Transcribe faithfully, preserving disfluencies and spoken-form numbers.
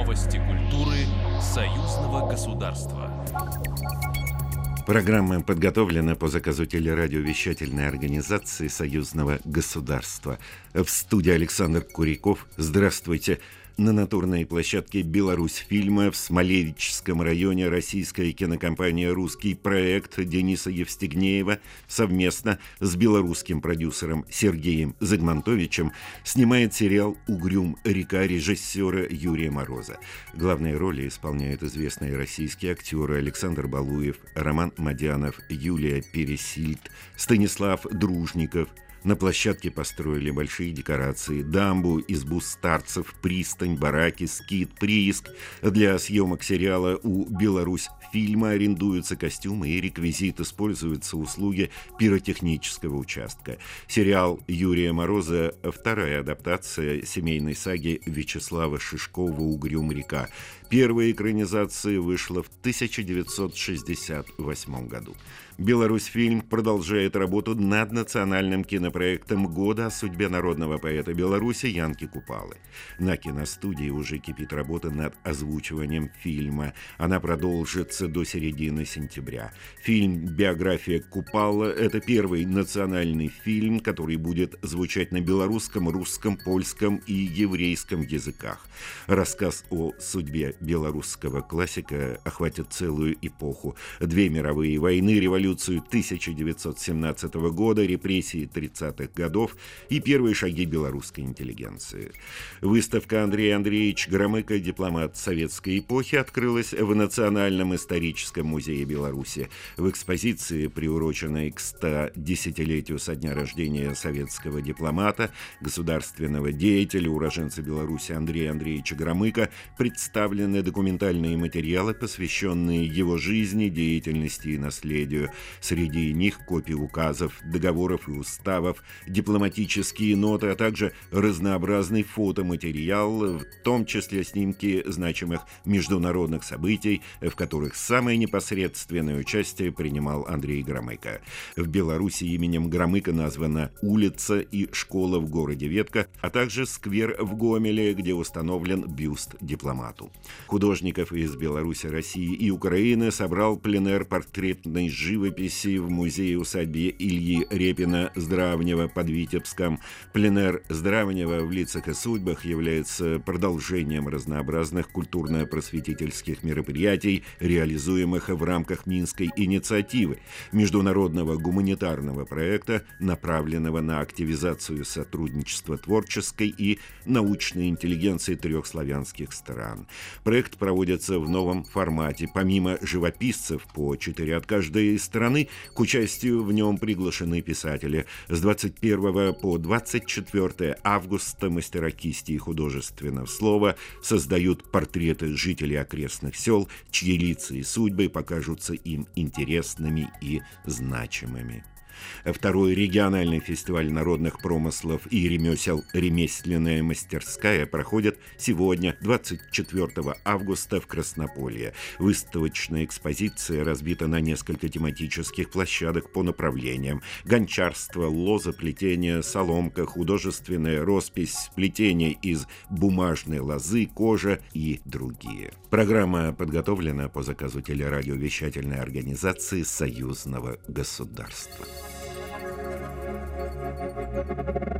Новости культуры союзного государства. Программа подготовлена по заказу телерадиовещательной организации союзного государства. В студии Александр Куряков. Здравствуйте. На натурной площадке «Беларусьфильма» в Смолевичском районе российская кинокомпания «Русский проект» Дениса Евстигнеева совместно с белорусским продюсером Сергеем Загмантовичем снимает сериал «Угрюм река» режиссера Юрия Мороза. Главные роли исполняют известные российские актеры Александр Балуев, Роман Мадянов, Юлия Пересильд, Станислав Дружников. На площадке построили большие декорации: дамбу, избу старцев, пристань, бараки, скит, прииск. Для съемок сериала у «Беларусьфильма» арендуются костюмы и реквизит, используются услуги пиротехнического участка. Сериал Юрия Мороза – вторая адаптация семейной саги Вячеслава Шишкова «Угрюм река». Первая экранизация вышла в тысяча девятьсот шестьдесят восьмом году. «Беларусьфильм» продолжает работу над национальным кинопроектом года о судьбе народного поэта Беларуси Янки Купалы. На киностудии уже кипит работа над озвучиванием фильма. Она продолжится до середины сентября. Фильм «Биография Купала» — это первый национальный фильм, который будет звучать на белорусском, русском, польском и еврейском языках. Рассказ о судьбе белорусского классика охватит целую эпоху: две мировые войны, революцию тысяча девятьсот семнадцатого года, репрессии тридцатых годов и первые шаги белорусской интеллигенции. Выставка Андрей Андреевич Громыко «Дипломат советской эпохи» открылась в Национальном историческом музее Беларуси. В экспозиции, приуроченной к стодесятилетию со дня рождения советского дипломата, государственного деятеля, уроженца Беларуси Андрея Андреевича Громыко, представлены документальные материалы, посвященные его жизни, деятельности и наследию. Среди них копии указов, договоров и уставов, дипломатические ноты, а также разнообразный фотоматериал, в том числе снимки значимых международных событий, в которых самое непосредственное участие принимал Андрей Громыко. В Беларуси именем Громыко названа улица и школа в городе Ветка, а также сквер в Гомеле, где установлен бюст дипломату. Художников из Беларуси, России и Украины собрал пленэр портретной живописи в музее-усадьбе Ильи Репина Здравнева под Витебском. Пленэр Здравнева в лицах и судьбах является продолжением разнообразных культурно-просветительских мероприятий, реализуемых в рамках Минской инициативы, международного гуманитарного проекта, направленного на активизацию сотрудничества творческой и научной интеллигенции трех славянских стран. Проект проводится в новом формате. Помимо живописцев по четыре от каждой страны, к участию в нем приглашены писатели. С двадцать первого по двадцать четвёртое августа мастера кисти и художественного слова создают портреты жителей окрестных сел, чьи лица и судьбы покажутся им интересными и значимыми. Второй региональный фестиваль народных промыслов и ремесел «Ремесленная мастерская» проходит сегодня, двадцать четвёртого августа, в Краснополье. Выставочная экспозиция разбита на несколько тематических площадок по направлениям: гончарство, лозоплетение, соломка, художественная роспись, плетение из бумажной лозы, кожа и другие. Программа подготовлена по заказу телерадиовещательной организации союзного государства. Thank you.